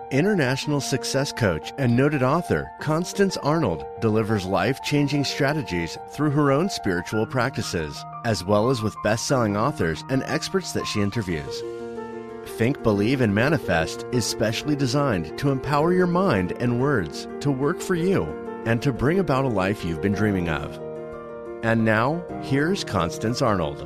International success coach and noted author Constance Arnold delivers life-changing strategies through her own spiritual practices, as well as with best-selling authors and experts that she interviews. Think, Believe, and Manifest is specially designed to empower your mind and words to work for you and to bring about a life you've been dreaming of. And now, here's Constance Arnold.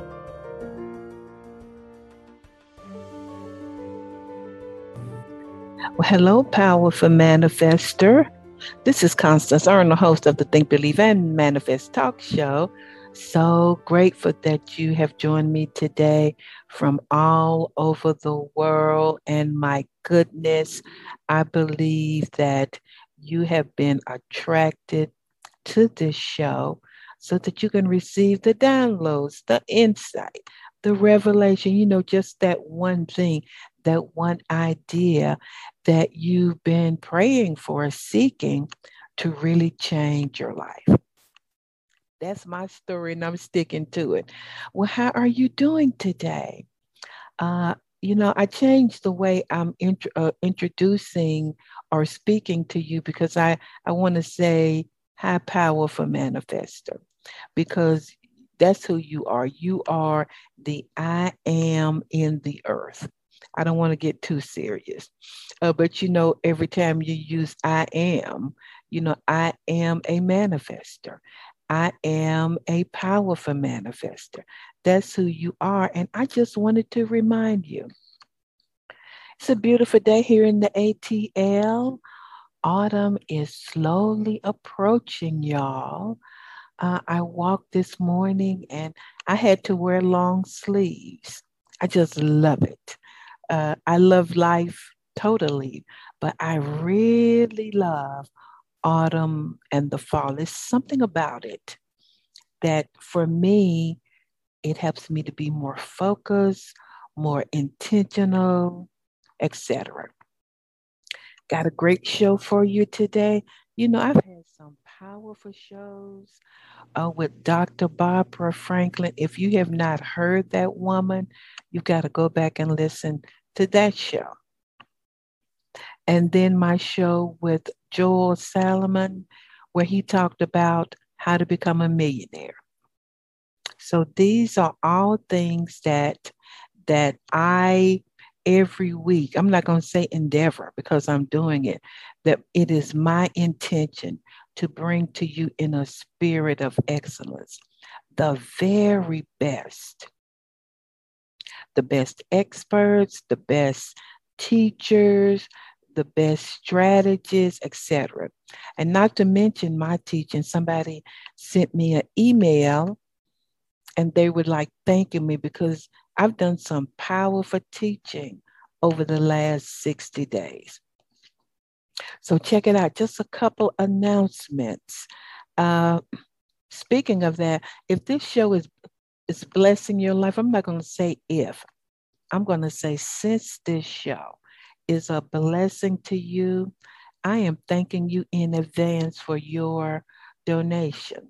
Well, hello, powerful manifester. This is Constance Arnold, host of the Think, Believe, and Manifest talk show. So grateful that you have joined me today from all over the world. And my goodness, I believe that you have been attracted to this show so that you can receive the downloads, the insight, the revelation, just that one thing, that one idea that you've been praying for, seeking to really change your life. That's my story, and I'm sticking to it. Well, how are you doing today? I changed the way I'm introducing or speaking to you because I want to say high powerful manifester, because that's who you are. You are the I am in the earth. I don't want to get too serious. But every time you use I am a manifester. I am a powerful manifester. That's who you are. And I just wanted to remind you. It's a beautiful day here in the ATL. Autumn is slowly approaching, y'all. I walked this morning and I had to wear long sleeves. I just love it. I love life totally, but I really love autumn and the fall. There's something about it that for me, it helps me to be more focused, more intentional, etc. Got a great show for you today. I've had some powerful shows with Dr. Barbara Franklin. If you have not heard that woman, you've got to go back and listen to that show. And then my show with Joel Salomon, where he talked about how to become a millionaire. So these are all things that I every week, I'm not going to say endeavor because I'm doing it, that it is my intention to bring to you in a spirit of excellence the very best. The best experts, the best teachers, the best strategists, etc. And not to mention my teaching, somebody sent me an email and they were like thanking me because I've done some powerful teaching over the last 60 days. So check it out. Just a couple announcements. Speaking of that, if this show is blessing your life, I'm not going to say if. I'm going to say since this show is a blessing to you, I am thanking you in advance for your donation.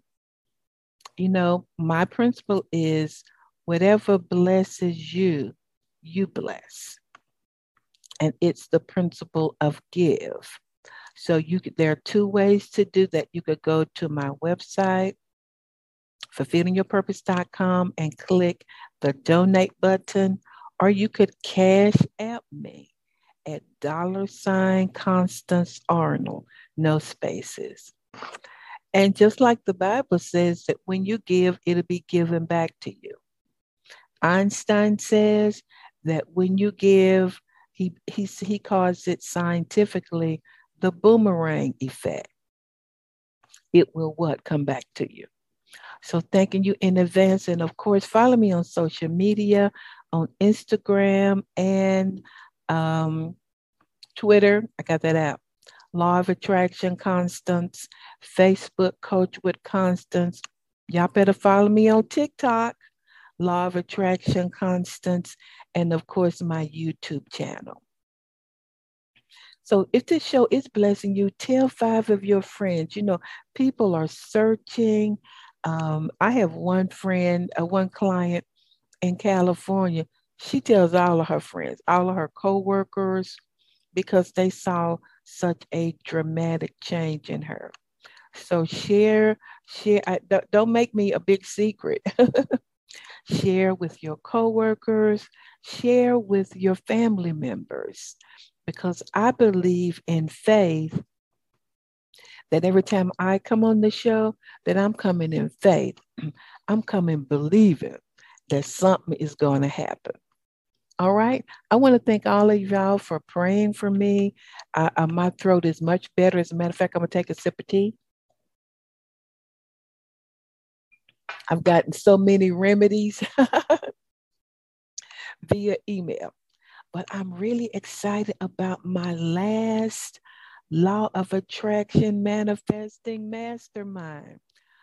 My principle is whatever blesses you, you bless. And it's the principle of give. So there are two ways to do that. You could go to my website, fulfillingyourpurpose.com, and click the donate button, or you could cash app me at $ Constance Arnold, no spaces. And just like the Bible says that when you give, it'll be given back to you. Einstein says that when you give, he calls it scientifically the boomerang effect. It will come back to you. So thanking you in advance. And of course, follow me on social media, on Instagram and Twitter. I got that out. Law of Attraction Constance, Facebook Coach with Constance. Y'all better follow me on TikTok, Law of Attraction Constance, and of course my YouTube channel. So if this show is blessing you, tell 5 of your friends. People are searching. I have one friend, one client in California. She tells all of her friends, all of her coworkers, because they saw such a dramatic change in her. So share. Don't make me a big secret. Share with your coworkers, share with your family members, because I believe in faith that every time I come on the show, that I'm coming in faith. I'm coming believing that something is going to happen. All right. I want to thank all of y'all for praying for me. My throat is much better. As a matter of fact, I'm going to take a sip of tea. I've gotten so many remedies via email, but I'm really excited about my last Law of Attraction Manifesting Mastermind.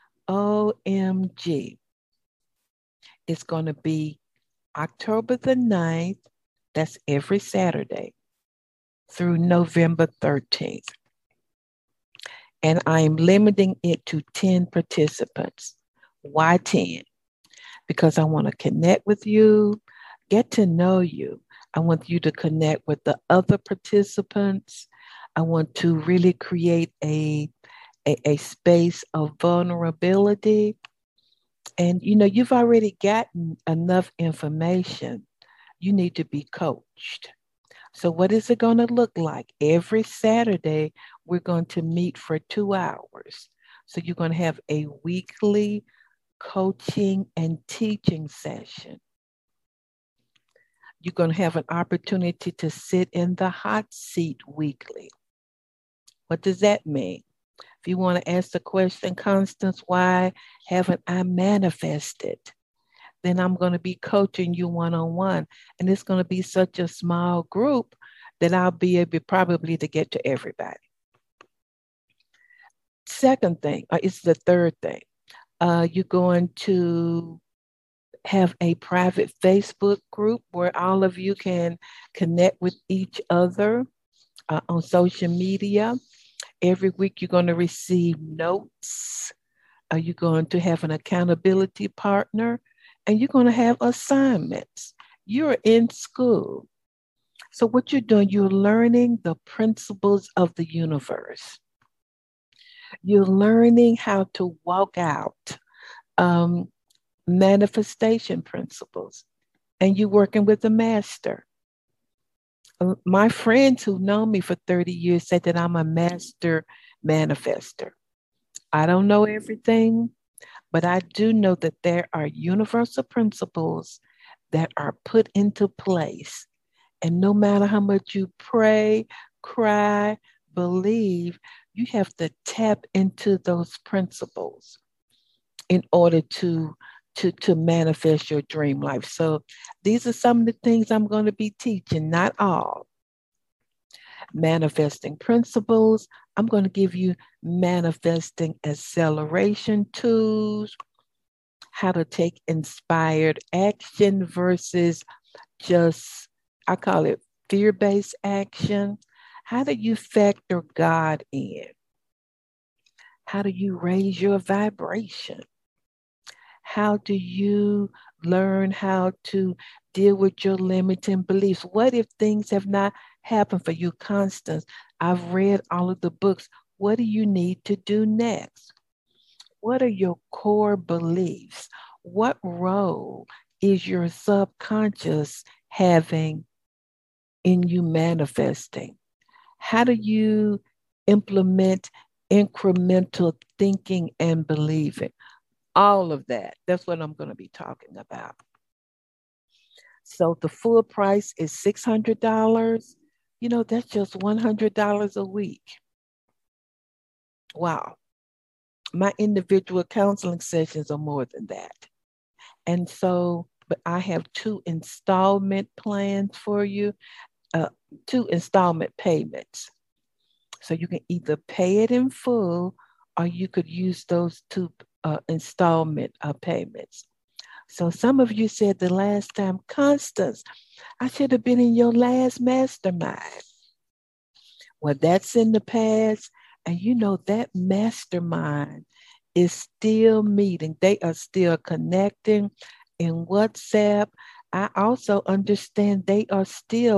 OMG. It's going to be October the 9th. That's every Saturday through November 13th. And I'm limiting it to 10 participants. Why 10? Because I want to connect with you, get to know you. I want you to connect with the other participants. I want to really create a space of vulnerability. And you've already gotten enough information. You need to be coached. So what is it going to look like? Every Saturday, we're going to meet for 2 hours. So you're going to have a weekly coaching and teaching session. You're going to have an opportunity to sit in the hot seat weekly. What does that mean? If you want to ask the question, Constance, why haven't I manifested? Then I'm going to be coaching you one-on-one. And it's going to be such a small group that I'll be able probably to get to everybody. Second thing, it's the third thing. You're going to have a private Facebook group where all of you can connect with each other on social media. Every week you're going to receive notes. You're going to have an accountability partner, and you're going to have assignments. You're in school. So what you're doing, you're learning the principles of the universe. You're learning how to walk out manifestation principles, and you're working with the master. My friends who know me for 30 years said that I'm a master manifester. I don't know everything, but I do know that there are universal principles that are put into place. And no matter how much you pray, cry, believe, you have to tap into those principles in order to manifest your dream life. So these are some of the things I'm going to be teaching, not all. Manifesting principles. I'm going to give you manifesting acceleration tools, how to take inspired action versus just, I call it fear-based action. How do you factor God in? How do you raise your vibration? How do you learn how to deal with your limiting beliefs? What if things have not happened for you, Constance? I've read all of the books. What do you need to do next? What are your core beliefs? What role is your subconscious having in you manifesting? How do you implement incremental thinking and believing? All of that. That's what I'm going to be talking about. So the full price is $600. That's just $100 a week. Wow. My individual counseling sessions are more than that. And so, but I have 2 installment plans for you, 2 installment payments. So you can either pay it in full, or you could use those 2 installment payments. So some of you said the last time, Constance, I should have been in your last mastermind. Well, that's in the past. And that mastermind is still meeting. They are still connecting in WhatsApp. I also understand they are still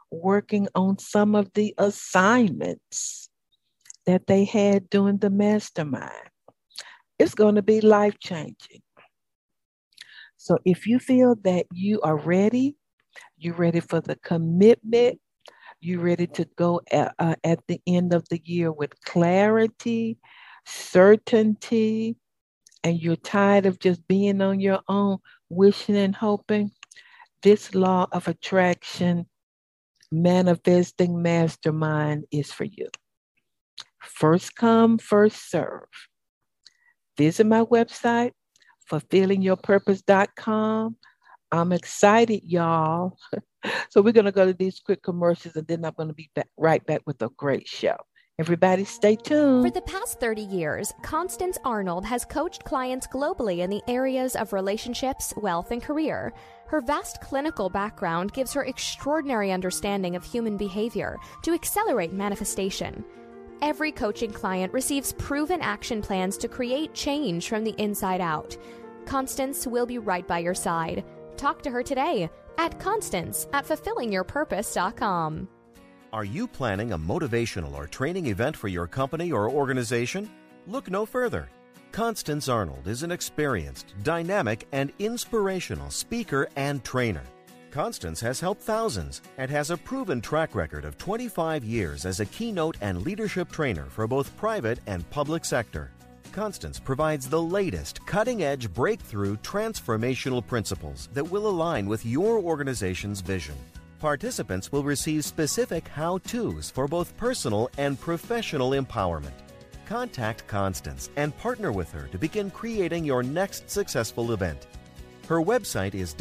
working on some of the assignments that they had during the mastermind. It's going to be life-changing. So if you feel that you are ready, you're ready for the commitment, you're ready to go at the end of the year with clarity, certainty, and you're tired of just being on your own, wishing and hoping, this law of attraction manifesting mastermind is for you. First come, first serve. Visit my website, fulfillingyourpurpose.com. I'm excited, y'all. So we're going to go to these quick commercials, and then I'm going to be right back with a great show. Everybody stay tuned. For the past 30 years, Constance Arnold has coached clients globally in the areas of relationships, wealth, and career. Her vast clinical background gives her extraordinary understanding of human behavior to accelerate manifestation. Every coaching client receives proven action plans to create change from the inside out. Constance will be right by your side. Talk to her today at Constance@fulfillingyourpurpose.com. Are you planning a motivational or training event for your company or organization? Look no further. Constance Arnold is an experienced, dynamic, and inspirational speaker and trainer. Constance has helped thousands and has a proven track record of 25 years as a keynote and leadership trainer for both private and public sector. Constance provides the latest cutting-edge breakthrough transformational principles that will align with your organization's vision. Participants will receive specific how-tos for both personal and professional empowerment. Contact Constance and partner with her to begin creating your next successful event. Her website is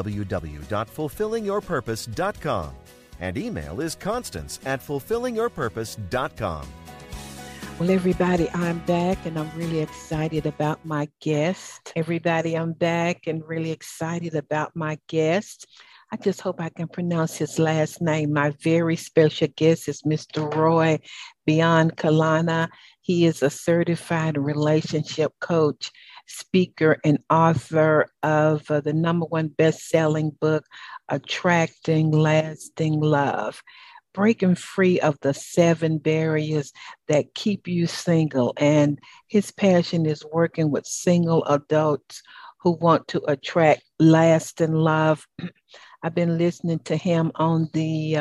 www.fulfillingyourpurpose.com and email is constance@fulfillingyourpurpose.com. Well, everybody, I'm back and I'm really excited about my guest. Everybody, I'm back and really excited about my guest. I just hope I can pronounce his last name. My very special guest is Mr. Roy Biancalana. He is a certified relationship coach, speaker, and author of the #1 best-selling book, Attracting Lasting Love, breaking free of the 7 barriers that keep you single. And his passion is working with single adults who want to attract lasting love. I've been listening to him on the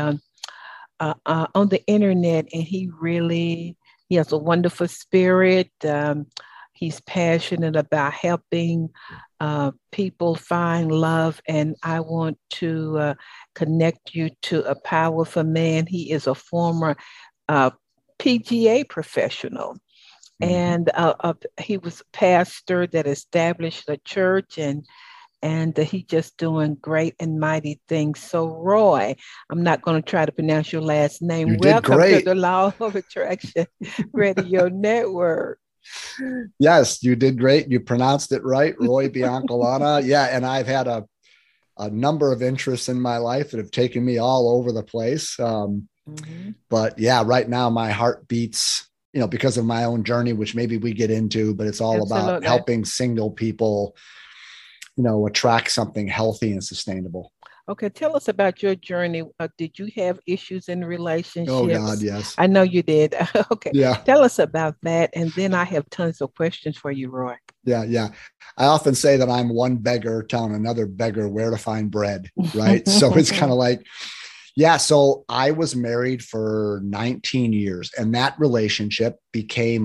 internet, and he has a wonderful spirit. He's passionate about helping people find love, and I want to connect you to a powerful man. He is a former PGA professional, and he was a pastor that established a church, and he's just doing great and mighty things. So, Roy, I'm not going to try to pronounce your last name. Welcome to the Law of Attraction Radio Network. Yes, you did great. You pronounced it right, Roy Biancalana. Yeah, and I've had a number of interests in my life that have taken me all over the place. But yeah, right now my heart beats, because of my own journey, which maybe we get into, but it's all about helping single people attract something healthy and sustainable. Okay, tell us about your journey. Did you have issues in relationships? Oh, God, yes. I know you did. Okay. Yeah. Tell us about that. And then I have tons of questions for you, Roy. Yeah. I often say that I'm one beggar telling another beggar where to find bread, right? So it's kind of like, so I was married for 19 years, and that relationship became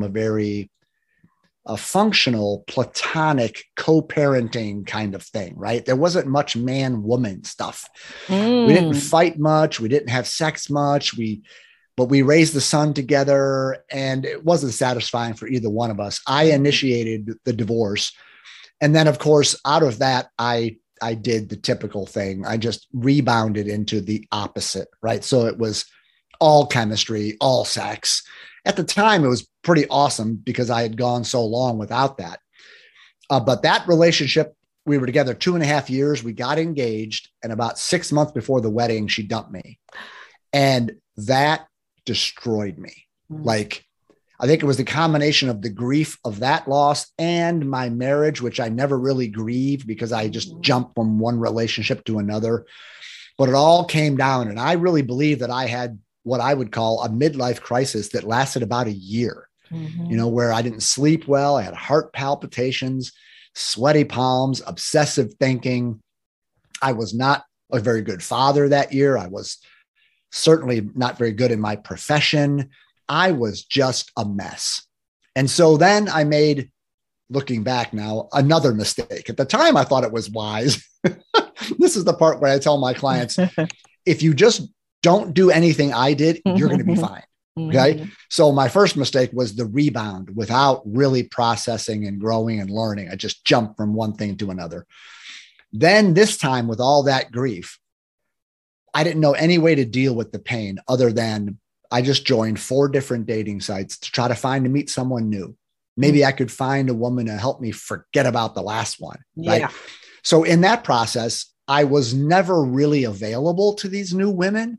a functional, platonic, co-parenting kind of thing, right? There wasn't much man-woman stuff. We didn't fight much. We didn't have sex much. But we raised the son together, and it wasn't satisfying for either one of us. I initiated the divorce. And then, of course, out of that, I did the typical thing. I just rebounded into the opposite, right? So it was all chemistry, all sex. At the time, it was pretty awesome because I had gone so long without that. But that relationship, we were together 2.5 years. We got engaged, and about 6 months before the wedding, she dumped me. And that destroyed me. Like, I think it was the combination of the grief of that loss and my marriage, which I never really grieved because I just jumped from one relationship to another. but it all came down. And I really believe that I had what I would call a midlife crisis that lasted about a year, where I didn't sleep well. I had heart palpitations, sweaty palms, obsessive thinking. I was not a very good father that year. I was certainly not very good in my profession. I was just a mess. And so then I made, looking back now, another mistake. At the time, I thought it was wise. This is the part where I tell my clients, if you just don't do anything I did, you're going to be fine. Okay. So my first mistake was the rebound without really processing and growing and learning. I just jumped from one thing to another. Then this time, with all that grief, I didn't know any way to deal with the pain other than I just joined 4 different dating sites to try to meet someone new. Maybe I could find a woman to help me forget about the last one. Right. Yeah. So in that process, I was never really available to these new women.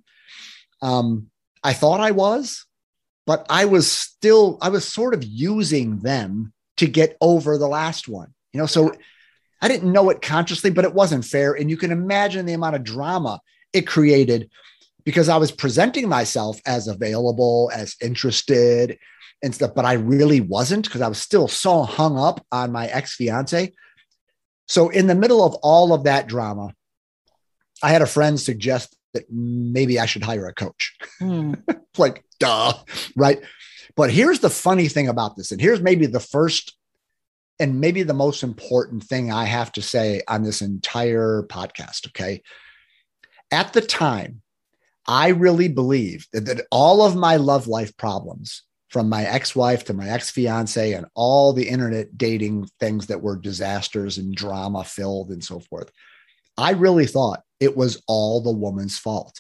I thought I was, but I was sort of using them to get over the last one, so I didn't know it consciously, but it wasn't fair. And you can imagine the amount of drama it created because I was presenting myself as available, as interested and stuff, but I really wasn't because I was still so hung up on my ex-fiance. So in the middle of all of that drama, I had a friend suggest that maybe I should hire a coach. Like, duh, right? But here's the funny thing about this. And here's maybe the first and maybe the most important thing I have to say on this entire podcast, okay? At the time, I really believed that all of my love life problems, from my ex-wife to my ex-fiance and all the internet dating things that were disasters and drama filled and so forth, I really thought it was all the woman's fault.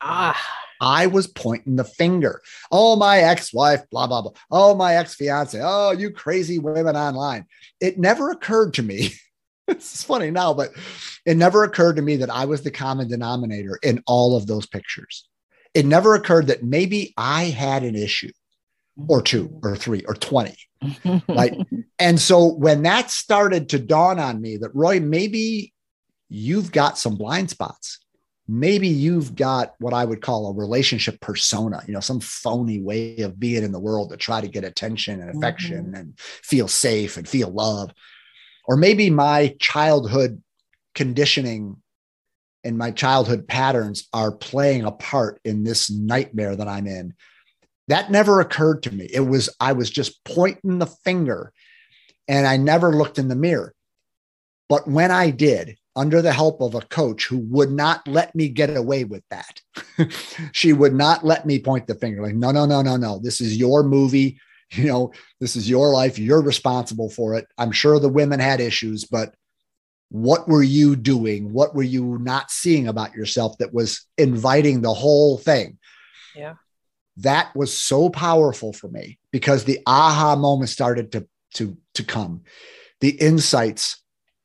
I was pointing the finger. Oh, my ex-wife, blah, blah, blah. Oh, my ex-fiance. Oh, you crazy women online. It never occurred to me. It's funny now, but it never occurred to me that I was the common denominator in all of those pictures. It never occurred that maybe I had an issue or 2 or 3 or 20. Right. And so when that started to dawn on me that, Roy, maybe you've got some blind spots. Maybe you've got what I would call a relationship persona, some phony way of being in the world to try to get attention and affection and feel safe and feel love. Or maybe my childhood conditioning and my childhood patterns are playing a part in this nightmare that I'm in. That never occurred to me. I was just pointing the finger and I never looked in the mirror. But when I did, under the help of a coach who would not let me get away with that, she would not let me point the finger like, no. This is your movie. This is your life. You're responsible for it. I'm sure the women had issues, but what were you doing? What were you not seeing about yourself that was inviting the whole thing? Yeah. That was so powerful for me because the aha moment started to come. The insights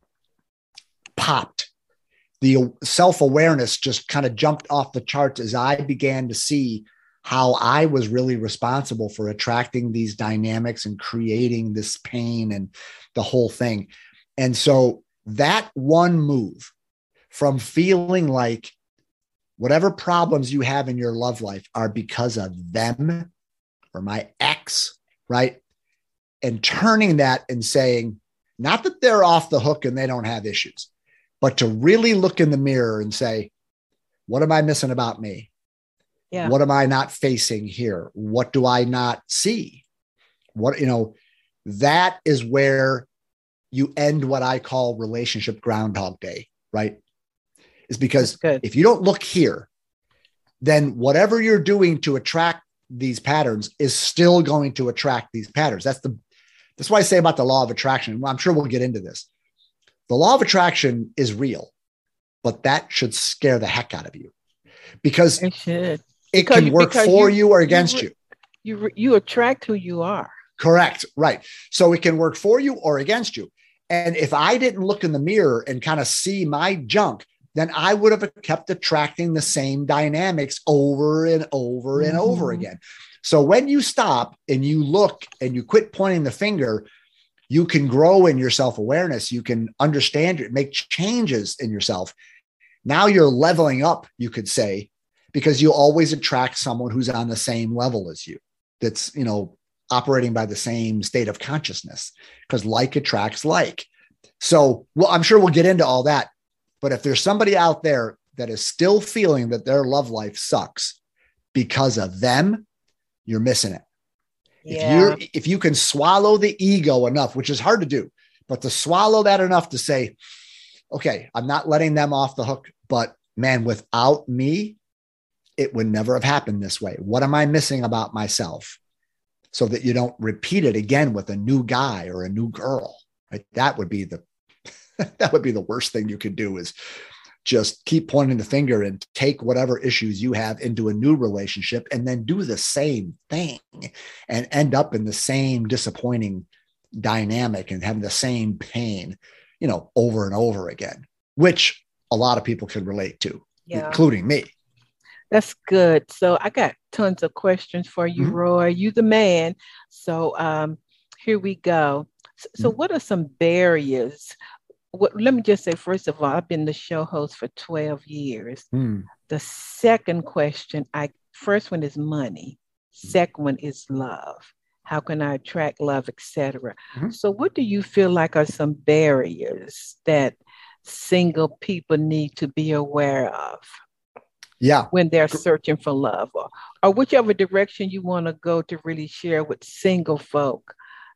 popped. The self-awareness just kind of jumped off the charts as I began to see how I was really responsible for attracting these dynamics and creating this pain and the whole thing. And so that one move from feeling like whatever problems you have in your love life are because of them or my ex, right? And turning that and saying, not that they're off the hook and they don't have issues, but to really look in the mirror and say, what am I missing about me? Yeah. What am I not facing here? What do I not see? That is where you end what I call relationship Groundhog Day, right? Is because if you don't look here, then whatever you're doing to attract these patterns is still going to attract these patterns. That's what I say about the law of attraction. I'm sure we'll get into this. The law of attraction is real, but that should scare the heck out of you because it can work for you or against you. You attract who you are. Correct. Right. So it can work for you or against you. And if I didn't look in the mirror and kind of see my junk, then I would have kept attracting the same dynamics over and over and over again. So when you stop and you look and you quit pointing the finger, you can grow in your self-awareness. You can understand it, make changes in yourself. Now you're leveling up, you could say, because you always attract someone who's on the same level as you, that's, operating by the same state of consciousness, because like attracts like. So, well, I'm sure we'll get into all that. But if there's somebody out there that is still feeling that their love life sucks because of them, you're missing it. Yeah. If you can swallow the ego enough, which is hard to do, but to swallow that enough to say, okay, I'm not letting them off the hook, but man, without me, it would never have happened this way. What am I missing about myself? So that you don't repeat it again with a new guy or a new girl, right? That would be the worst thing you could do, is just keep pointing the finger and take whatever issues you have into a new relationship and then do the same thing and end up in the same disappointing dynamic and having the same pain, over and over again, which a lot of people can relate to, including me. That's good. So I got tons of questions for you, Roy. You the man. So here we go. So what are some barriers? Let me just say, first of all, I've been the show host for 12 years. The second question, first one is money. Second one is love. How can I attract love, etc. So what do you feel like are some barriers that single people need to be aware of? Yeah. When they're searching for love, or whichever direction you want to go to really share with single folk,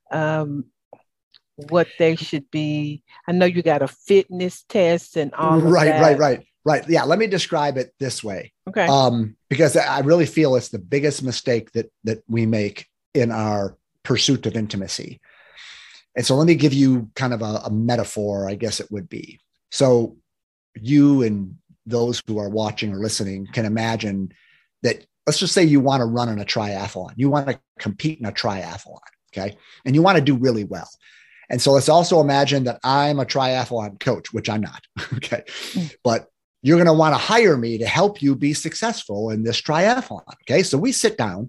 what they should be. I know you got a fitness test and all of that. Right. Yeah. Let me describe it this way. Okay. Because I really feel it's the biggest mistake that we make in our pursuit of intimacy. And so let me give you kind of a metaphor, I guess it would be. So you and those who are watching or listening can imagine that, let's just say you want to run in a triathlon. You want to compete in a triathlon, okay? And you want to do really well. And so let's also imagine that I'm a triathlon coach, which I'm not, okay? But you're going to want to hire me to help you be successful in this triathlon, okay? So we sit down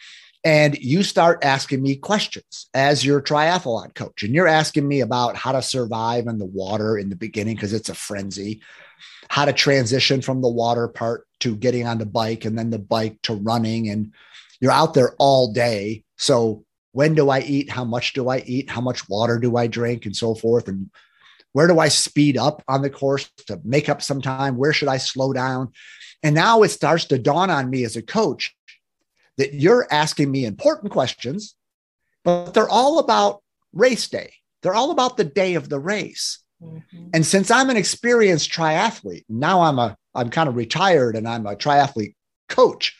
and you start asking me questions as your triathlon coach. And you're asking me about how to survive in the water in the beginning, because it's a frenzy, how to transition from the water part to getting on the bike and then the bike to running. And you're out there all day. So when do I eat? How much do I eat? How much water do I drink? And so forth. And where do I speed up on the course to make up some time? Where should I slow down? And now it starts to dawn on me as a coach that you're asking me important questions, but they're all about race day. They're all about the day of the race. And since I'm an experienced triathlete, now I'm kind of retired and I'm a triathlete coach,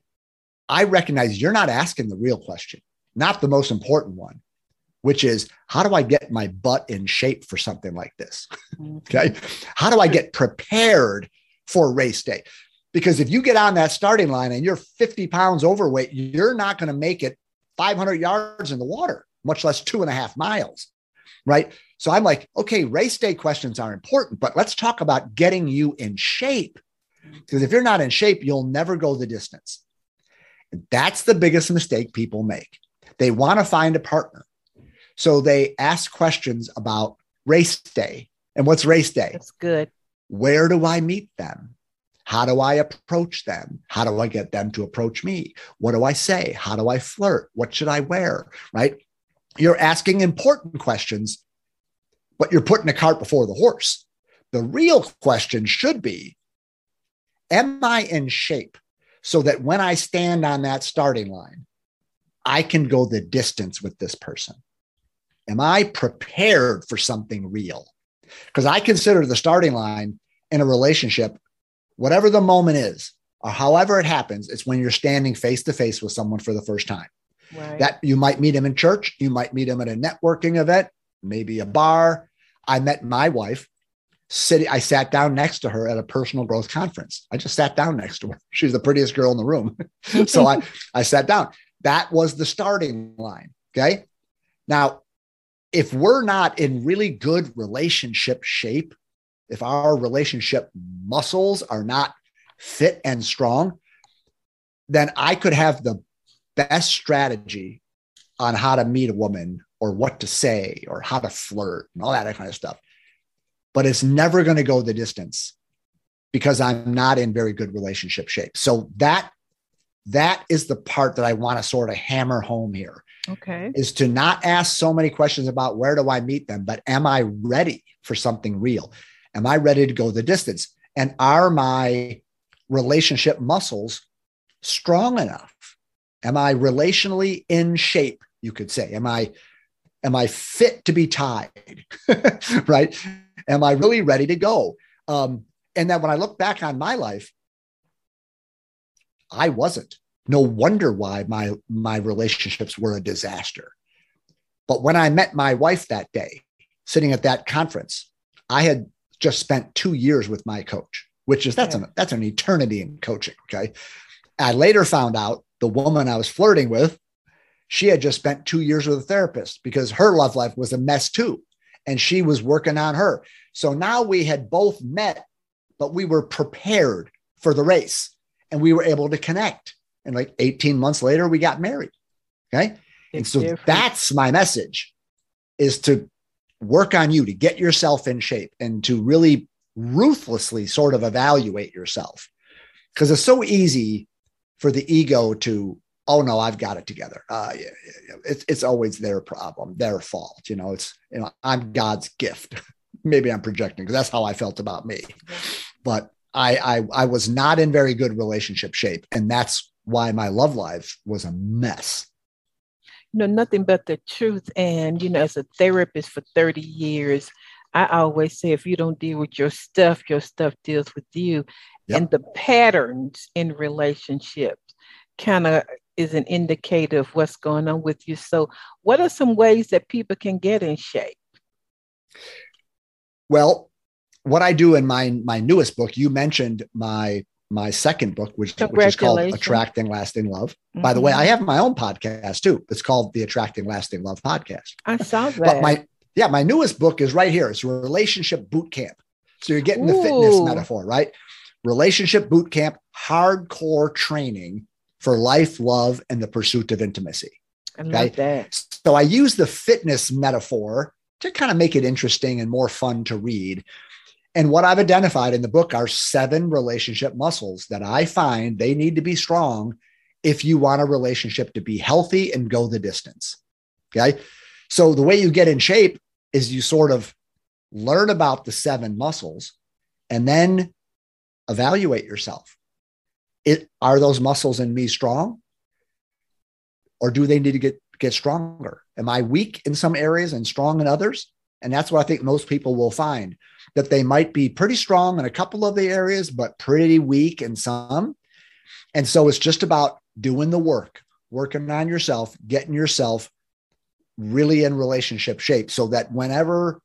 I recognize you're not asking the real question, not the most important one, which is, how do I get my butt in shape for something like this? Okay. How do I get prepared for race day? Because if you get on that starting line and you're 50 pounds overweight, you're not going to make it 500 yards in the water, much less 2.5 miles. Right. So I'm like, okay, race day questions are important, but let's talk about getting you in shape. Because if you're not in shape, you'll never go the distance. And that's the biggest mistake people make. They want to find a partner. So they ask questions about race day. And what's race day? That's good. Where do I meet them? How do I approach them? How do I get them to approach me? What do I say? How do I flirt? What should I wear? Right? You're asking important questions, but you're putting the cart before the horse. The real question should be, am I in shape so that when I stand on that starting line, I can go the distance with this person? Am I prepared for something real? Because I consider the starting line in a relationship, whatever the moment is, or however it happens, it's when you're standing face to face with someone for the first time. Right. That you might meet him in church. You might meet him at a networking event, maybe a bar. I met my wife I sat down next to her at a personal growth conference. I just sat down next to her. She's the prettiest girl in the room. So I sat down. That was the starting line. Okay. Now, if we're not in really good relationship shape, if our relationship muscles are not fit and strong, then I could have the best strategy on how to meet a woman or what to say or how to flirt and all that kind of stuff. But it's never going to go the distance because I'm not in very good relationship shape. So that is the part that I want to sort of hammer home here. Okay. Is to not ask so many questions about where do I meet them, but am I ready for something real? Am I ready to go the distance? And are my relationship muscles strong enough? Am I relationally in shape? You could say, am I fit to be tied? Right? Am I really ready to go? And then when I look back on my life, I wasn't. No wonder why my relationships were a disaster. But when I met my wife that day, sitting at that conference, I had just spent 2 years with my coach, which is that's an eternity in coaching. Okay. I later found out the woman I was flirting with, she had just spent 2 years with a therapist because her love life was a mess too. And she was working on her. So now we had both met, but we were prepared for the race and we were able to connect. And like 18 months later, we got married. Okay. And so that's my message, is to work on you, to get yourself in shape and to really ruthlessly sort of evaluate yourself. Because it's so easy for the ego to, oh no, I've got it together. It's always their problem, their fault. I'm God's gift. Maybe I'm projecting because that's how I felt about me. But I was not in very good relationship shape. And that's why my love life was a mess. Nothing but the truth. And, as a therapist for 30 years, I always say, if you don't deal with your stuff deals with you. Yep. And the patterns in relationships kind of is an indicator of what's going on with you. So what are some ways that people can get in shape? Well, what I do in my newest book, you mentioned my second book, which is called Attracting Lasting Love. Mm-hmm. By the way, I have my own podcast too. It's called the Attracting Lasting Love Podcast. I saw that. But my newest book is right here. It's a relationship boot camp. So you're getting the fitness metaphor, right? Relationship boot camp, hardcore training for life, love, and the pursuit of intimacy. I love that. So I use the fitness metaphor to kind of make it interesting and more fun to read. And what I've identified in the book are 7 relationship muscles that I find they need to be strong if you want a relationship to be healthy and go the distance. Okay. So the way you get in shape is you sort of learn about the 7 muscles and then evaluate yourself. Are those muscles in me strong? Or do they need to get stronger? Am I weak in some areas and strong in others? And that's what I think most people will find, that they might be pretty strong in a couple of the areas, but pretty weak in some. And so it's just about doing the work, working on yourself, getting yourself really in relationship shape so that whenever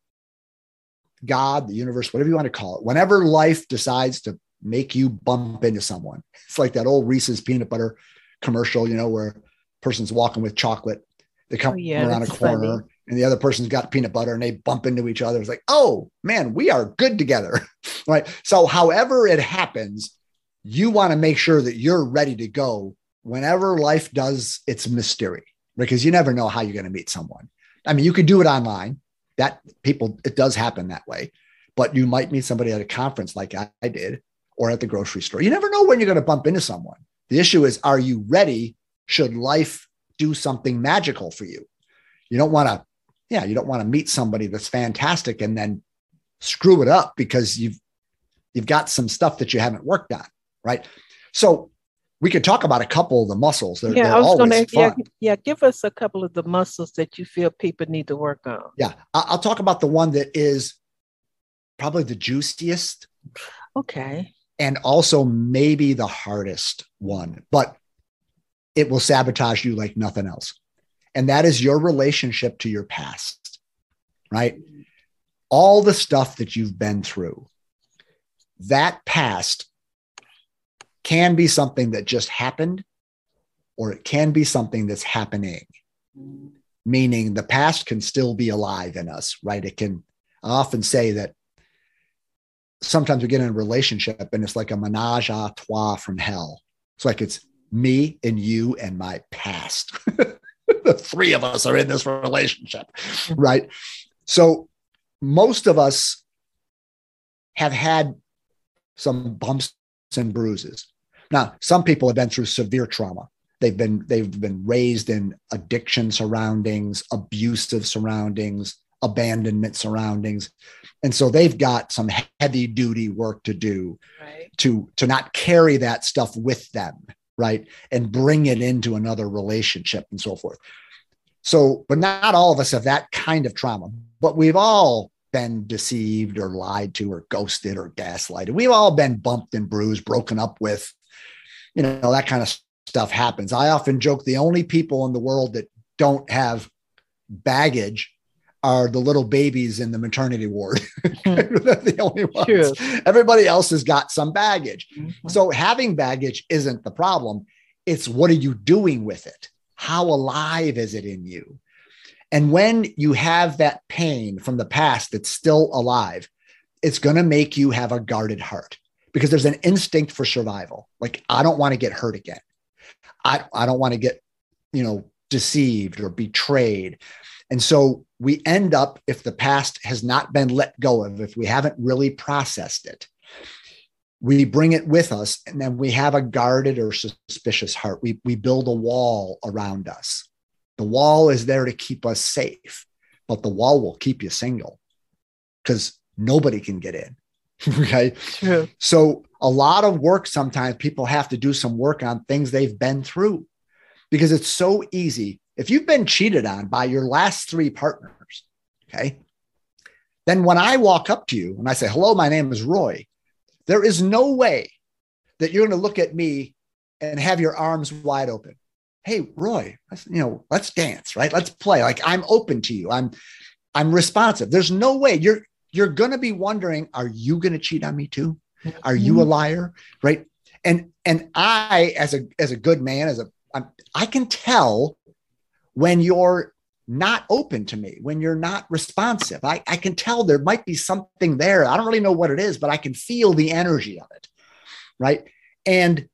God, the universe, whatever you want to call it, whenever life decides to make you bump into someone, it's like that old Reese's peanut butter commercial, where a person's walking with chocolate. They come around a corner. Funny. And the other person's got peanut butter and they bump into each other. It's like, oh man, we are good together. Right. So however it happens, you want to make sure that you're ready to go whenever life does its mystery, because you never know how you're going to meet someone. I mean, you could do it online. It does happen that way, but you might meet somebody at a conference like I did, or at the grocery store. You never know when you're going to bump into someone. The issue is, are you ready? Should life do something magical for you? You don't want to meet somebody that's fantastic and then screw it up because you've got some stuff that you haven't worked on, right? So we could talk about a couple of the muscles. They're always fun. Give us a couple of the muscles that you feel people need to work on. Yeah, I'll talk about the one that is probably the juiciest. Okay. And also maybe the hardest one, but it will sabotage you like nothing else. And that is your relationship to your past, right? All the stuff that you've been through, that past can be something that just happened, or it can be something that's happening, meaning the past can still be alive in us, right? I often say that sometimes we get in a relationship and it's like a menage a trois from hell. It's like it's me and you and my past. The 3 of us are in this relationship, right? So most of us have had some bumps and bruises. Now, some people have been through severe trauma. They've been raised in addiction surroundings, abusive surroundings, abandonment surroundings. And so they've got some heavy duty work to do, right, to not carry that stuff with them, right, and bring it into another relationship and so forth. So, but not all of us have that kind of trauma, but we've all been deceived or lied to or ghosted or gaslighted. We've all been bumped and bruised, broken up with, that kind of stuff happens. I often joke the only people in the world that don't have baggage are the little babies in the maternity ward. They're the only ones. True. Everybody else has got some baggage. Mm-hmm. So having baggage isn't the problem. It's what are you doing with it? How alive is it in you? And when you have that pain from the past that's still alive, it's going to make you have a guarded heart because there's an instinct for survival. Like, I don't want to get hurt again. I don't want to get, deceived or betrayed. And so we end up, if the past has not been let go of, if we haven't really processed it, we bring it with us, and then we have a guarded or suspicious heart. We build a wall around us. The wall is there to keep us safe, but the wall will keep you single because nobody can get in. Okay. True. So a lot of work, sometimes people have to do some work on things they've been through because it's so easy. If you've been cheated on by your last 3 partners, okay, then when I walk up to you and I say, hello, my name is Roy, there is no way that you're going to look at me and have your arms wide open. Hey, Roy, let's dance, right? Let's play. Like, I'm open to you. I'm responsive. There's no way you're going to be wondering, are you going to cheat on me too? Are you a liar? Right. And I, as a good man, I can tell when you're not open to me, when you're not responsive. I can tell there might be something there. I don't really know what it is, but I can feel the energy of it. Right. And,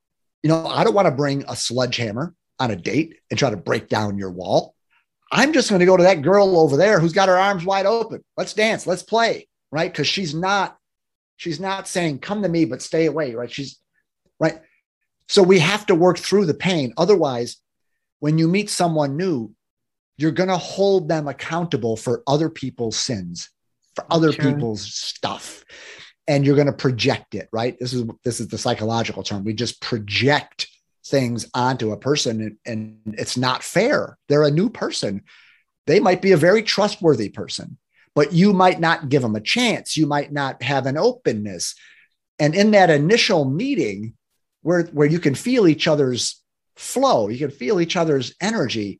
I don't want to bring a sledgehammer on a date and try to break down your wall. I'm just going to go to that girl over there who's got her arms wide open. Let's dance. Let's play. Right. Because she's not saying, come to me, but stay away. Right. She's right. So we have to work through the pain. Otherwise, when you meet someone new, you're going to hold them accountable for other people's sins, for other people's stuff. And you're going to project it, right? This is the psychological term. We just project things onto a person, and it's not fair. They're a new person. They might be a very trustworthy person, but you might not give them a chance. You might not have an openness. And in that initial meeting where you can feel each other's flow, you can feel each other's energy,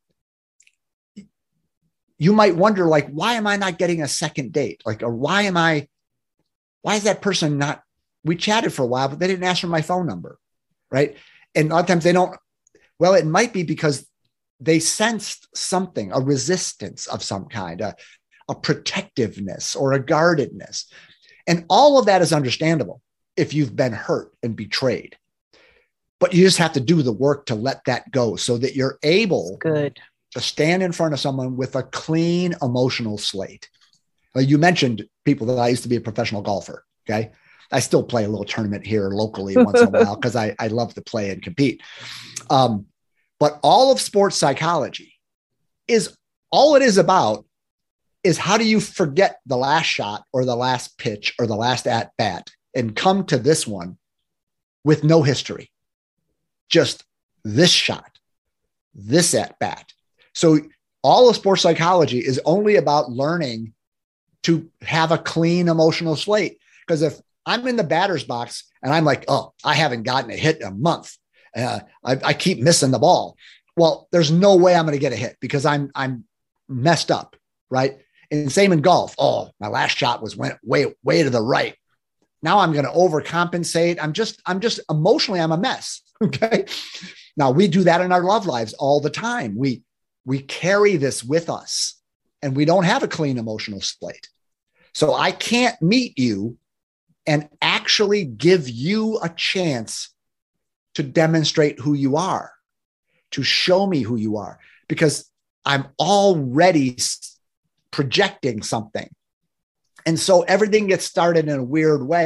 you might wonder, like, why am I not getting a second date? Like, or why is that person not, we chatted for a while, but they didn't ask for my phone number, right? And a lot of times they don't, well, it might be because they sensed something, a resistance of some kind, a protectiveness or a guardedness. And all of that is understandable if you've been hurt and betrayed. But you just have to do the work to let that go so that you're able to stand in front of someone with a clean emotional slate. You mentioned people that I used to be a professional golfer. Okay. I still play a little tournament here locally once in a while because I love to play and compete. But all of sports psychology is all it is about is how do you forget the last shot or the last pitch or the last at bat and come to this one with no history, just this shot, this at bat. So all of sports psychology is only about learning to have a clean emotional slate. Because if I'm in the batter's box and I'm like, oh, I haven't gotten a hit in a month. I keep missing the ball. Well, there's no way I'm going to get a hit because I'm messed up, right? And same in golf. Oh, my last shot went way to the right. Now I'm going to overcompensate. I'm just emotionally, I'm a mess. Okay. Now we do that in our love lives all the time. We carry this with us and we don't have a clean emotional slate. So I can't meet you and actually give you a chance to demonstrate who you are, to show me who you are, because I'm already projecting something. And so everything gets started in a weird way.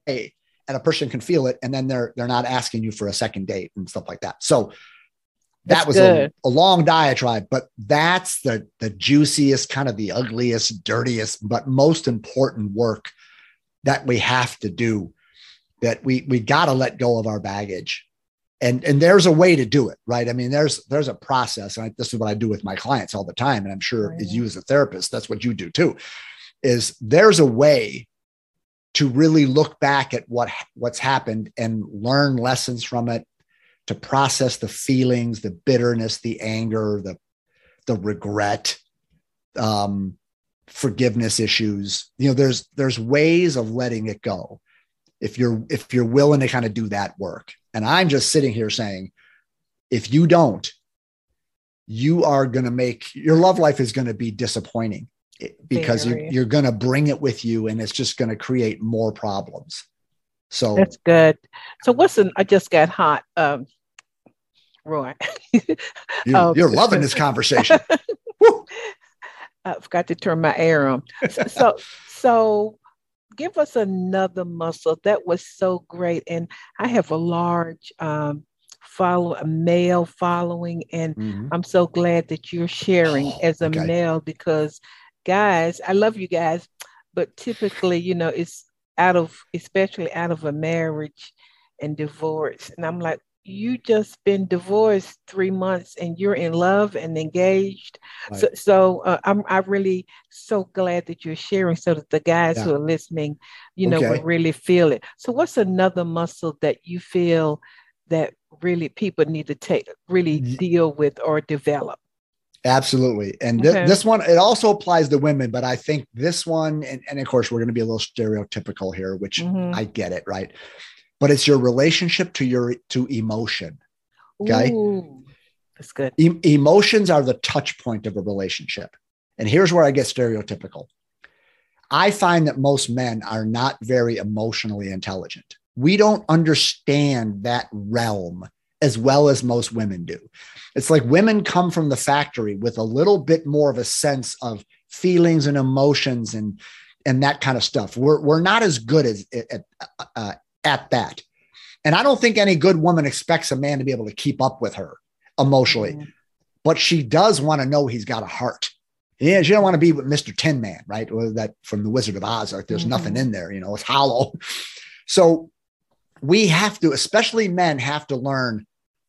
and a person can feel it, and then they're not asking you for a second date and stuff like that. So that was a long diatribe, but that's the juiciest, kind of the ugliest, dirtiest, but most important work that we have to do, that we got to let go of our baggage. And there's a way to do it, right? I mean, there's a process. And this is what I do with my clients all the time. And I'm sure as you as a therapist, that's what you do too, is there's a way to really look back at what's happened and learn lessons from it, to process the feelings, the bitterness, the anger, the regret, forgiveness issues. You know, there's ways of letting it go if you're willing to kind of do that work. And I'm just sitting here saying, if you don't, you are going to make your love life is going to be disappointing, because you're going to bring it with you, and it's just going to create more problems. So that's good. So I just got hot, Roy. You're loving this conversation. I forgot to turn my air on. So give us another muscle. That was so great. And I have a large a male following, and I'm so glad that you're sharing as a male, because guys, I love you guys, but typically, it's especially out of a marriage and divorce. And I'm like, you just been divorced 3 months and you're in love and engaged. Right. So I'm really so glad that you're sharing, so that the guys who are listening, will really feel it. So what's another muscle that you feel that really people need to deal with or develop? Absolutely. And this one, it also applies to women, but I think this one, and of course, we're going to be a little stereotypical here, which I get it, right? But it's your relationship to emotion. Okay. Ooh, that's good. Emotions are the touch point of a relationship. And here's where I get stereotypical. I find that most men are not very emotionally intelligent. We don't understand that realm as well as most women do. It's like women come from the factory with a little bit more of a sense of feelings and emotions and that kind of stuff. We're not as good at that. And I don't think any good woman expects a man to be able to keep up with her emotionally, but she does want to know he's got a heart. Yeah, she don't want to be with Mr. Tin Man, right? Or that from the Wizard of Oz, like there's nothing in there, it's hollow. So we have to, especially men, have to learn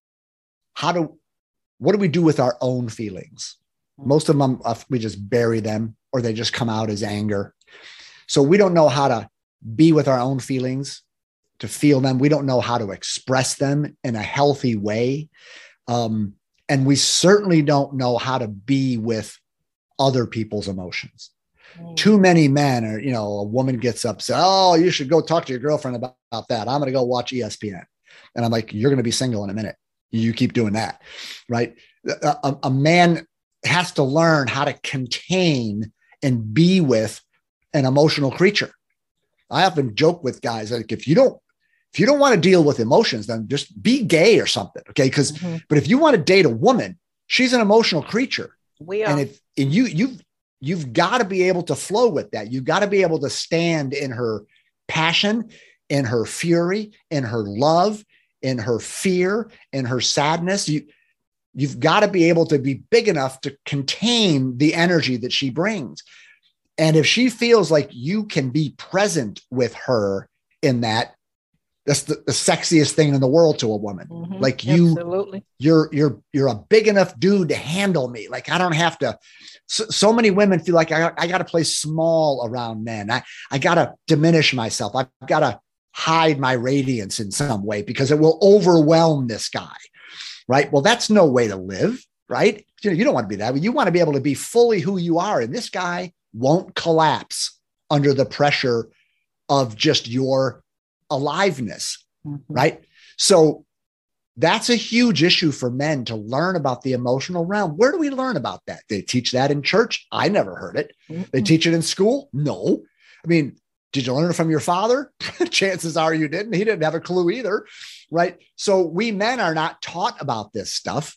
what do we do with our own feelings? Most of them, we just bury them, or they just come out as anger. So we don't know how to be with our own feelings, to feel them. We don't know how to express them in a healthy way. And we certainly don't know how to be with other people's emotions. Too many men are, a woman gets upset. Oh, you should go talk to your girlfriend about that. I'm going to go watch ESPN. And I'm like, you're going to be single in a minute. You keep doing that, right? A man has to learn how to contain and be with an emotional creature. I often joke with guys, like, if you don't want to deal with emotions, then just be gay or something. Okay. But if you want to date a woman, she's an emotional creature. We are. And you've got to be able to flow with that. You've got to be able to stand in her passion, in her fury, in her love, in her fear, in her sadness. You've got to be able to be big enough to contain the energy that she brings. And if she feels like you can be present with her in that, that's the sexiest thing in the world to a woman. Like absolutely. You're a big enough dude to handle me. Like I don't have to. So many women feel like I got to play small around men. I got to diminish myself. I've got to hide my radiance in some way because it will overwhelm this guy. Right. Well, that's no way to live. Right. You don't want to be that way. You want to be able to be fully who you are. And this guy won't collapse under the pressure of just your aliveness. Right. So that's a huge issue for men, to learn about the emotional realm. Where do we learn about that? They teach that in church. I never heard it. They teach it in school. No. I mean, did you learn it from your father? Chances are you didn't. He didn't have a clue either. Right. So we men are not taught about this stuff.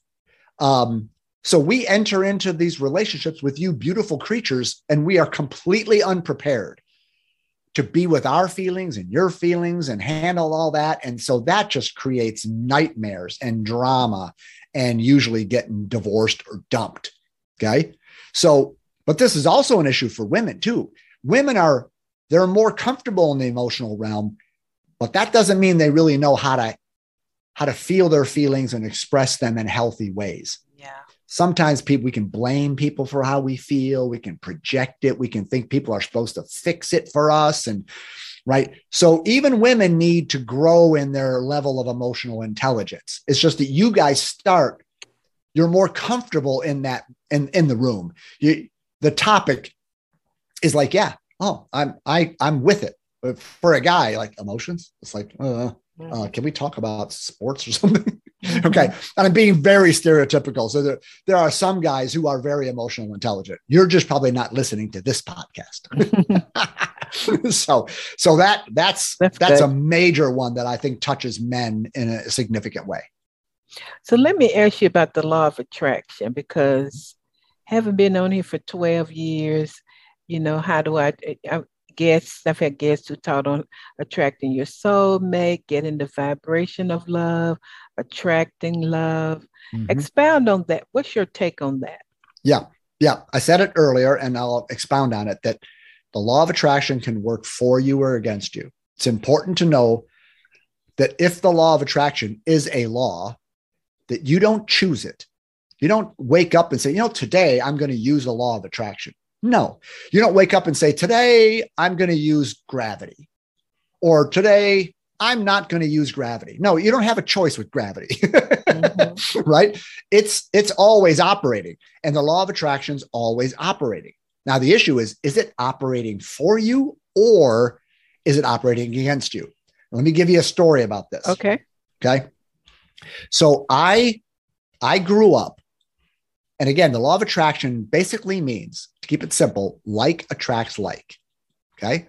So we enter into these relationships with you beautiful creatures, and we are completely unprepared to be with our feelings and your feelings and handle all that. And so that just creates nightmares and drama and usually getting divorced or dumped. Okay. So, but this is also an issue for women too. Women they're more comfortable in the emotional realm, but that doesn't mean they really know how to feel their feelings and express them in healthy ways. Yeah. Sometimes we can blame people for how we feel. We can project it. We can think people are supposed to fix it for us. And right. So even women need to grow in their level of emotional intelligence. It's just that you guys you're more comfortable in that, in the room. The topic is like, yeah, oh, I'm with it. But for a guy, like emotions, it's like, can we talk about sports or something? Okay. And I'm being very stereotypical. So there are some guys who are very emotional intelligent. You're just probably not listening to this podcast. So that's a major one that I think touches men in a significant way. So let me ask you about the law of attraction, because having been on here for 12 years, how do I've had guests who taught on attracting your soulmate, getting the vibration of love, attracting love. Mm-hmm. Expound on that. What's your take on that? Yeah. I said it earlier and I'll expound on it, that the law of attraction can work for you or against you. It's important to know that if the law of attraction is a law, that you don't choose it. You don't wake up and say, today I'm going to use the law of attraction. No, you don't wake up and say, today I'm going to use gravity, or today I'm not going to use gravity. No, you don't have a choice with gravity, mm-hmm. Right? It's always operating, and the law of attraction is always operating. Now, the issue is it operating for you or is it operating against you? Let me give you a story about this. Okay. So I grew up, and again, the law of attraction basically means, to keep it simple, like attracts like. Okay.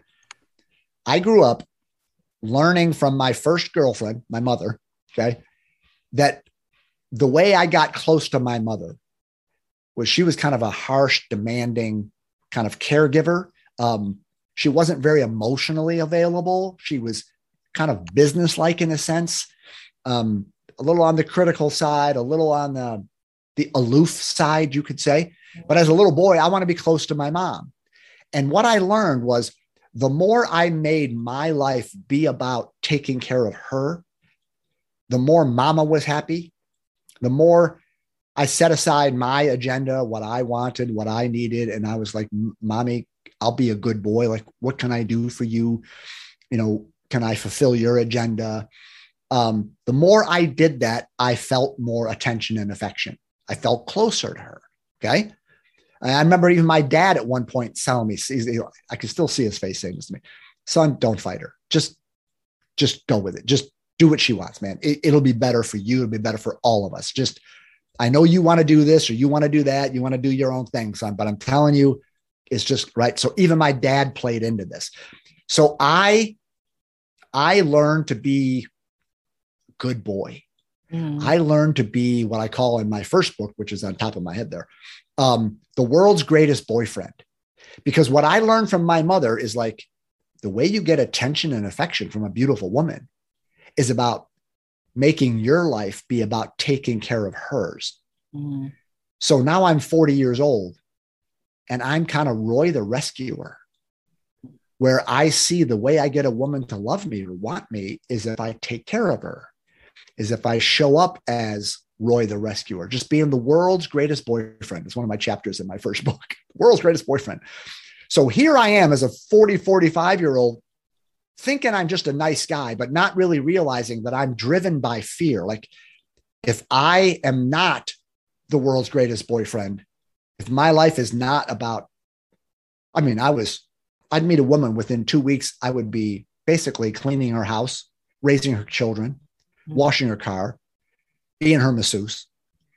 I grew up learning from my first girlfriend, my mother, okay, that the way I got close to my mother was she was kind of a harsh, demanding kind of caregiver. She wasn't very emotionally available. She was kind of businesslike in a sense, a little on the critical side, a little on the aloof side, you could say. But as a little boy, I want to be close to my mom. And what I learned was the more I made my life be about taking care of her, the more mama was happy, the more I set aside my agenda, what I wanted, what I needed. And I was like, mommy, I'll be a good boy. Like, what can I do for you? Can I fulfill your agenda? The more I did that, I felt more attention and affection. I felt closer to her. Okay. And I remember even my dad at one point telling me, I can still see his face saying this to me, son, don't fight her. Just go with it. Just do what she wants, man. It'll be better for you. It'll be better for all of us. I know you want to do this or you want to do that. You want to do your own thing, son, but I'm telling you, it's just right. So even my dad played into this. So I learned to be a good boy. I learned to be what I call in my first book, which is on top of my head there, the world's greatest boyfriend. Because what I learned from my mother is like the way you get attention and affection from a beautiful woman is about making your life be about taking care of hers. So now I'm 40 years old and I'm kind of Roy the rescuer, where I see the way I get a woman to love me or want me is if I take care of her, is if I show up as Roy the rescuer, just being the world's greatest boyfriend. It's one of my chapters in my first book, world's greatest boyfriend. So here I am as a 45-year-old thinking I'm just a nice guy, but not really realizing that I'm driven by fear. Like if I am not the world's greatest boyfriend, if my life is not about, I'd meet a woman within 2 weeks. I would be basically cleaning her house, raising her children, washing her car, being her masseuse,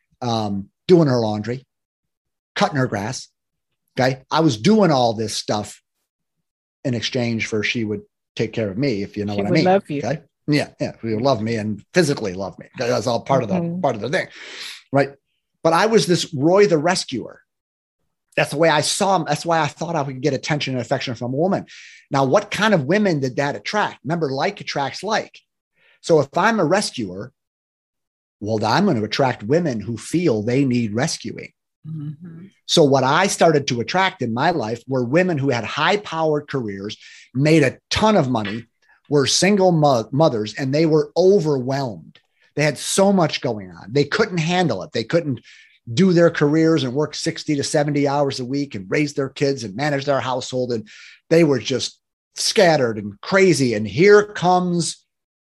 doing her laundry, cutting her grass. Okay. I was doing all this stuff in exchange for she would take care of me, if you know what I mean. Love you. Okay. Yeah. She would love me and physically love me. That's all part of the thing. Right. But I was this Roy the rescuer. That's the way I saw them. That's why I thought I would get attention and affection from a woman. Now, what kind of women did that attract? Remember, like attracts like. So if I'm a rescuer, well, I'm going to attract women who feel they need rescuing. Mm-hmm. So what I started to attract in my life were women who had high-powered careers, made a ton of money, were single mothers, and they were overwhelmed. They had so much going on. They couldn't handle it. They couldn't do their careers and work 60 to 70 hours a week and raise their kids and manage their household. And they were just scattered and crazy. And here comes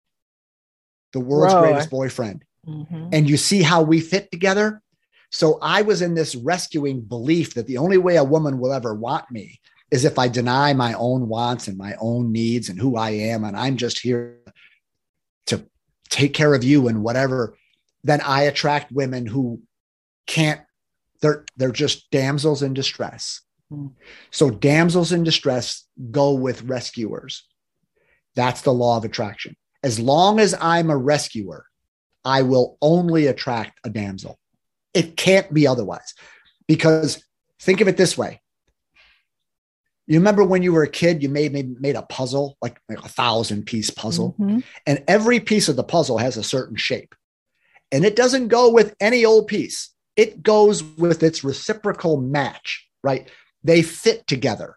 the world's greatest boyfriend. Mm-hmm. And you see how we fit together. So I was in this rescuing belief that the only way a woman will ever want me is if I deny my own wants and my own needs and who I am. And I'm just here to take care of you and whatever. Then I attract women who can't, they're just damsels in distress. Mm. So damsels in distress go with rescuers. That's the law of attraction. As long as I'm a rescuer, I will only attract a damsel. It can't be otherwise, because think of it this way. You remember when you were a kid, you made a puzzle, like a 1,000-piece puzzle, mm-hmm. and every piece of the puzzle has a certain shape, and it doesn't go with any old piece. It goes with its reciprocal match, right? They fit together,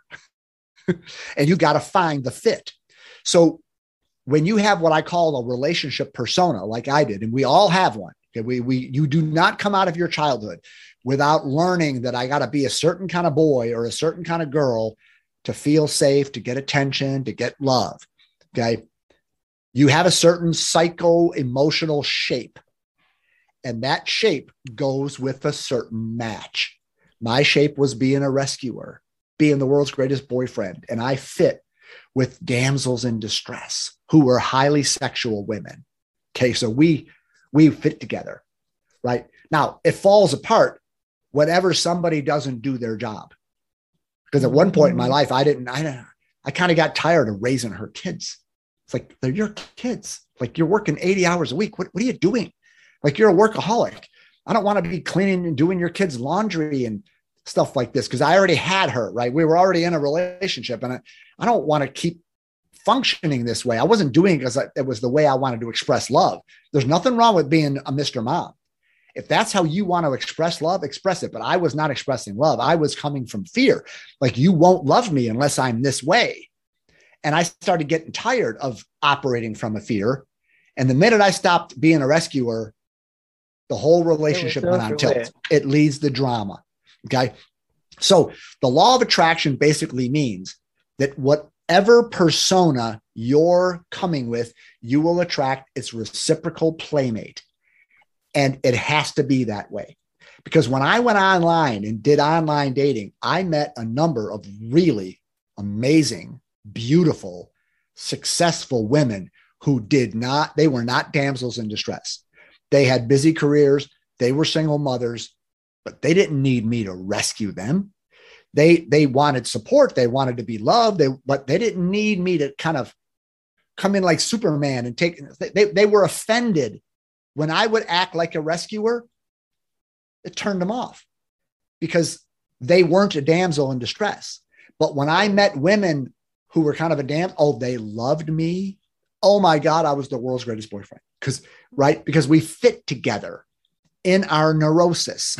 and you got to find the fit. So when you have what I call a relationship persona, like I did, and we all have one, okay, you do not come out of your childhood without learning that I got to be a certain kind of boy or a certain kind of girl to feel safe, to get attention, to get love. Okay. You have a certain psycho-emotional shape, and that shape goes with a certain match. My shape was being a rescuer, being the world's greatest boyfriend. And I fit with damsels in distress who were highly sexual women. Okay. So we fit together, right? Now it falls apart whenever somebody doesn't do their job. Because at one point in my life, I kind of got tired of raising her kids. It's like, they're your kids. Like, you're working 80 hours a week. What are you doing? Like, you're a workaholic. I don't want to be cleaning and doing your kids' laundry and stuff like this, because I already had her, right? We were already in a relationship, and I don't want to keep functioning this way. I wasn't doing it because it was the way I wanted to express love. There's nothing wrong with being a Mr. Mom. If that's how you want to express love, express it. But I was not expressing love. I was coming from fear. Like, you won't love me unless I'm this way. And I started getting tired of operating from a fear. And the minute I stopped being a rescuer, the whole relationship went on tilt. It leads the drama. Okay. So the law of attraction basically means that whatever persona you're coming with, you will attract its reciprocal playmate. And it has to be that way. Because when I went online and did online dating, I met a number of really amazing, beautiful, successful women who they were not damsels in distress. They had busy careers. They were single mothers, but they didn't need me to rescue them. They wanted support. They wanted to be loved. But they didn't need me to kind of come in like Superman and they were offended when I would act like a rescuer. It turned them off because they weren't a damsel in distress. But when I met women who were kind of a damsel, they loved me. Oh my God, I was the world's greatest boyfriend. Because we fit together in our neurosis.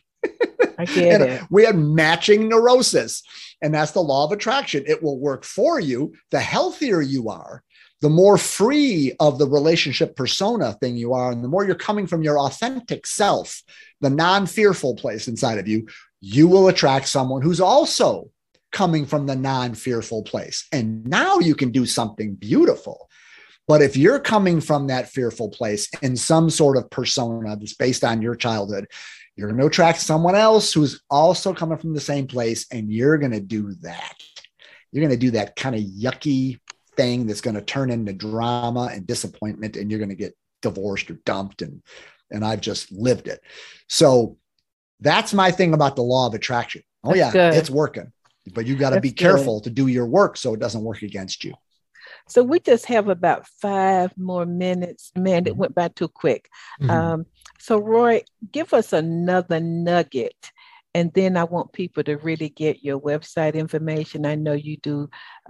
I get it. We had matching neurosis, and that's the law of attraction. It will work for you. The healthier you are, the more free of the relationship persona thing you are, and the more you're coming from your authentic self, the non-fearful place inside of you, you will attract someone who's also coming from the non-fearful place. And now you can do something beautiful. But if you're coming from that fearful place in some sort of persona that's based on your childhood, you're going to attract someone else who's also coming from the same place. And you're going to do that. You're going to do that kind of yucky thing that's going to turn into drama and disappointment. And you're going to get divorced or dumped. And I've just lived it. So that's my thing about the law of attraction. Oh, that's good. It's working. But you got to be careful to do your work so it doesn't work against you. So we just have about 5 more minutes. Man, it went by too quick. Mm-hmm. So Roy, give us another nugget And then I want people to really get your website information. I know you do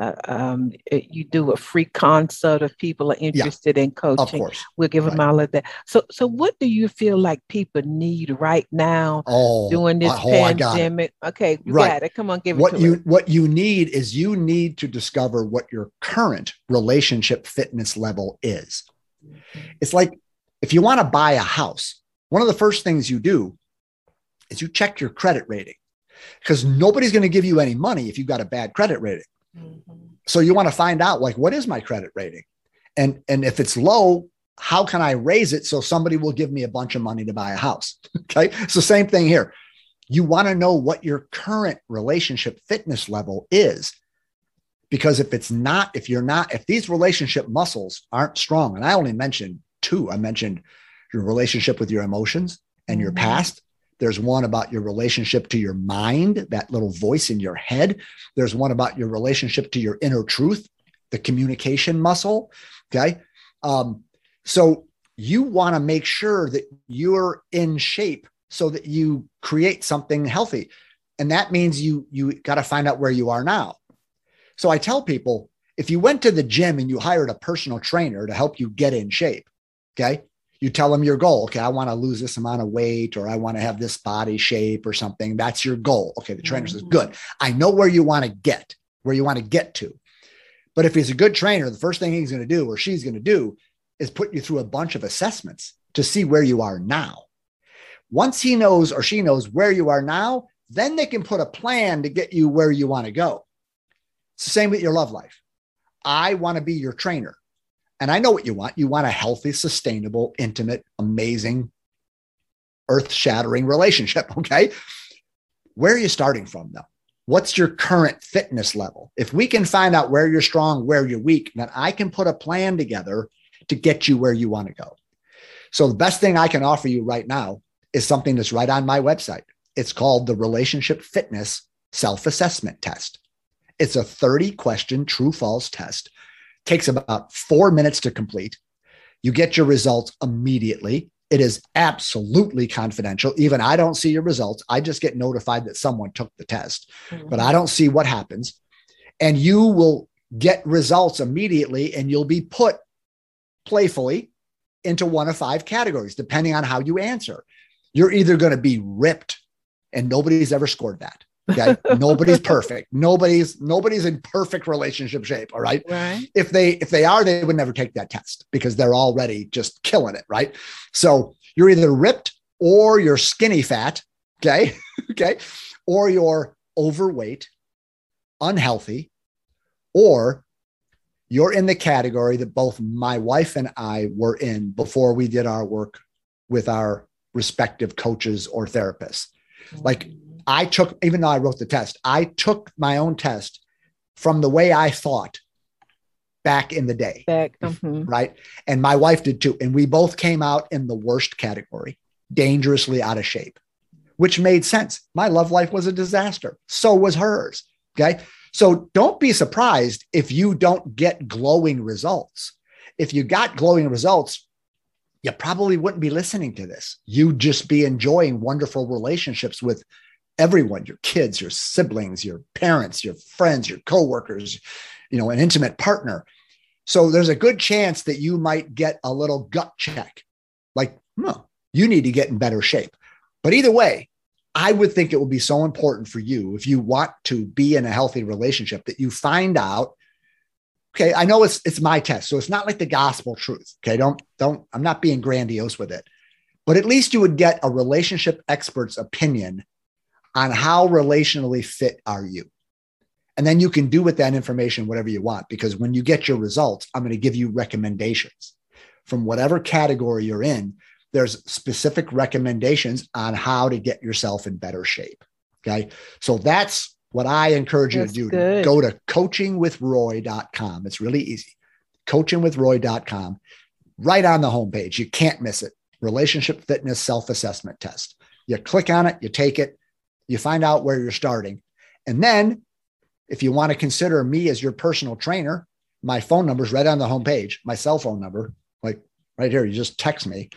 a free consult if people are interested in coaching. Of course. We'll give them all of that. So what do you feel like people need right now during this pandemic? Okay, you got it. Come on, give it to me. What you need is you need to discover what your current relationship fitness level is. It's like if you want to buy a house, one of the first things you do is you check your credit rating, because nobody's going to give you any money if you've got a bad credit rating. Mm-hmm. So you want to find out, like, what is my credit rating? And if it's low, how can I raise it so somebody will give me a bunch of money to buy a house? Okay. So same thing here. You want to know what your current relationship fitness level is, because if these relationship muscles aren't strong, and I only mentioned two, I mentioned your relationship with your emotions and your past. There's one about your relationship to your mind, that little voice in your head. There's one about your relationship to your inner truth, the communication muscle. Okay. So you want to make sure that you're in shape so that you create something healthy. And that means you got to find out where you are now. So I tell people, if you went to the gym and you hired a personal trainer to help you get in shape, okay, you tell them your goal. Okay, I want to lose this amount of weight, or I want to have this body shape or something. That's your goal. Okay, the trainer says, good. I know where you want to get to. But if he's a good trainer, the first thing he's going to do, or she's going to do, is put you through a bunch of assessments to see where you are now. Once he knows or she knows where you are now, then they can put a plan to get you where you want to go. It's the same with your love life. I want to be your trainer. And I know what you want. You want a healthy, sustainable, intimate, amazing, earth-shattering relationship, okay? Where are you starting from, though? What's your current fitness level? If we can find out where you're strong, where you're weak, then I can put a plan together to get you where you want to go. So the best thing I can offer you right now is something that's right on my website. It's called the Relationship Fitness Self-Assessment Test. It's a 30-question true-false test. Takes about 4 minutes to complete. You get your results immediately. It is absolutely confidential. Even I don't see your results. I just get notified that someone took the test, but I don't see what happens. And you will get results immediately, and you'll be put playfully into one of 5 categories, depending on how you answer. You're either going to be ripped, and nobody's ever scored that. Okay. Nobody's perfect. Nobody's in perfect relationship shape. All right. Right. If they are, they would never take that test because they're already just killing it. Right. So you're either ripped or you're skinny fat. Okay. Okay. Or you're overweight, unhealthy, or you're in the category that both my wife and I were in before we did our work with our respective coaches or therapists. Like, even though I wrote the test, I took my own test from the way I thought back in the day. Right. And my wife did too. And we both came out in the worst category, dangerously out of shape, which made sense. My love life was a disaster. So was hers. Okay. So don't be surprised if you don't get glowing results. If you got glowing results, you probably wouldn't be listening to this. You'd just be enjoying wonderful relationships with everyone, your kids, your siblings, your parents, your friends, your coworkers, an intimate partner. So there's a good chance that you might get a little gut check. Like, you need to get in better shape. But either way, I would think it would be so important for you, if you want to be in a healthy relationship, that you find out, okay, I know it's my test, so it's not like the gospel truth. Okay. I'm not being grandiose with it, but at least you would get a relationship expert's opinion on how relationally fit are you. And then you can do with that information whatever you want, because when you get your results, I'm going to give you recommendations from whatever category you're in. There's specific recommendations on how to get yourself in better shape. Okay. So that's what I encourage you to do. Good. Go to coachingwithroy.com. It's really easy. Coachingwithroy.com. Right on the homepage. You can't miss it. Relationship Fitness Self-Assessment Test. You click on it, you take it, you find out where you're starting. And then if you want to consider me as your personal trainer, my phone number is right on the homepage, my cell phone number, like right here. You just text me.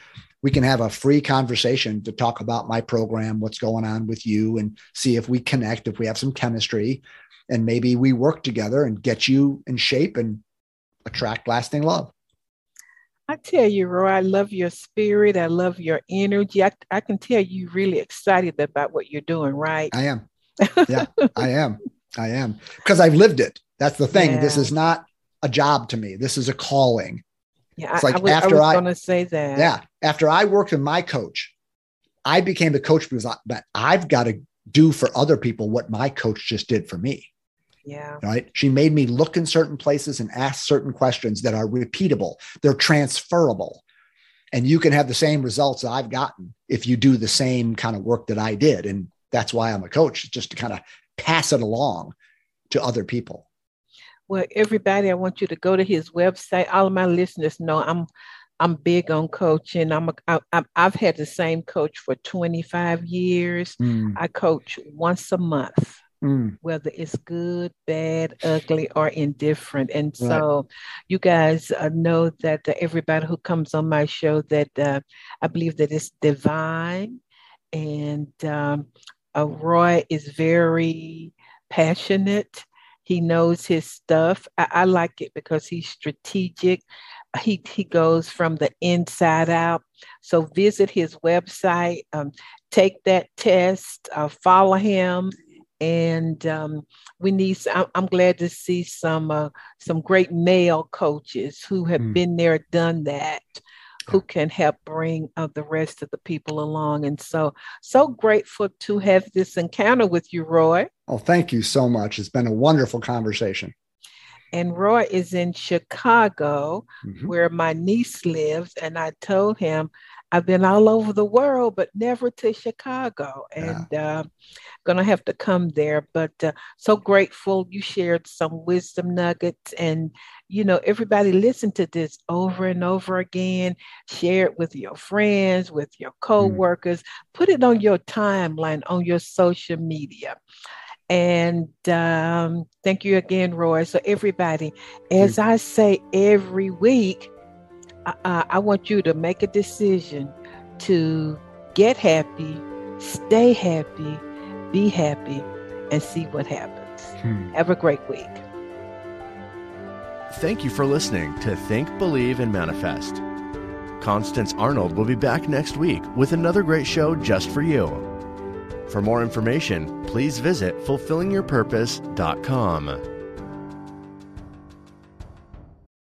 we can have a free conversation to talk about my program, what's going on with you, and see if we connect, if we have some chemistry, and maybe we work together and get you in shape and attract lasting love. I tell you, Roy, I love your spirit. I love your energy. I can tell you really excited about what you're doing, right? I am. Yeah, I am. Because I've lived it. That's the thing. Yeah. This is not a job to me. This is a calling. Yeah, it's like I was going to say that. Yeah. After I worked with my coach, I became the coach because I've got to do for other people what my coach just did for me. Yeah. Right. She made me look in certain places and ask certain questions that are repeatable. They're transferable. And you can have the same results that I've gotten if you do the same kind of work that I did. And that's why I'm a coach, just to kind of pass it along to other people. Well, everybody, I want you to go to his website. All of my listeners know I'm big on coaching. I've had the same coach for 25 years. I coach once a month, whether it's good, bad, ugly, or indifferent. And so you guys know that everybody who comes on my show, that I believe that it's divine. And Roy is very passionate. He knows his stuff. I like it because he's strategic. He goes from the inside out. So visit his website, take that test, follow him. And we need, I'm glad to see some great male coaches who have been there, done that, who can help bring the rest of the people along. And so grateful to have this encounter with you, Roy. Oh, thank you so much. It's been a wonderful conversation. And Roy is in Chicago, where my niece lives. And I told him, I've been all over the world, but never to Chicago. And going to have to come there. But so grateful you shared some wisdom nuggets. And, you know, everybody listen to this over and over again. Share it with your friends, with your coworkers. Put it on your timeline, on your social media. And thank you again, Roy. So everybody, as I say every week, I want you to make a decision to get happy, stay happy, be happy, and see what happens. Have a great week. Thank you for listening to Think, Believe, and Manifest. Constance Arnold will be back next week with another great show just for you. For more information, please visit fulfillingyourpurpose.com.